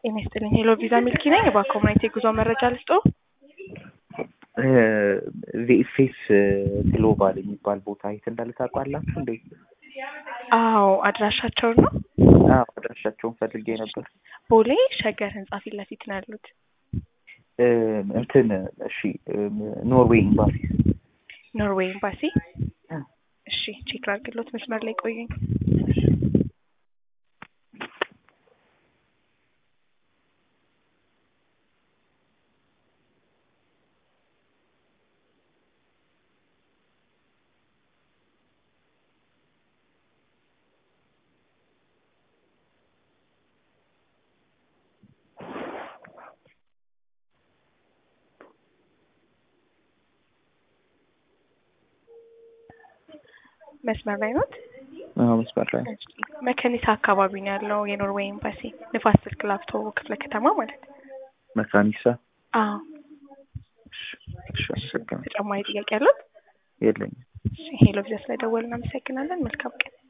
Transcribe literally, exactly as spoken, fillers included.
የሚስጥልኝ ሄሎ ቪዛ ሚልኪ ነኝ። በኮሙኒቲ ጉዞ መረጃ ልስጦ። ቪኤፍኤስ ግሎባል የሚባል ቦታ የት እንዳለ ታውቃላችሁ እንዴ? አዎ አድራሻቸው ነው። አዎ አድራሻቸውን ፈልጌ ነበር። ቦሌ ሸገር ህንጻ ፊት ለፊት ነው ያሉት። እንትን እሺ፣ ኖርዌይ ኤምባሲ። ኖርዌይ ኤምባሲ። እሺ ቼክ ላድርግሎት፣ መስመር ላይ ቆዩኝ። መስመር ላይ ነው? አዎ መስመር ላይ። መካኒሳ አካባቢ ነው ያለው የኖርዌይ ኤምባሲ፣ ንፋስ ስልክ ላፍቶ ክፍለ ከተማ ማለት ነው። መካኒሳ? አዎ። እሺ እሺ። ተጨማሪ ጥያቄ አለው? የለኝም። እሺ ሄሎ ቪዛ ስለደወልን እናመሰግናለን። መልካም ቀን።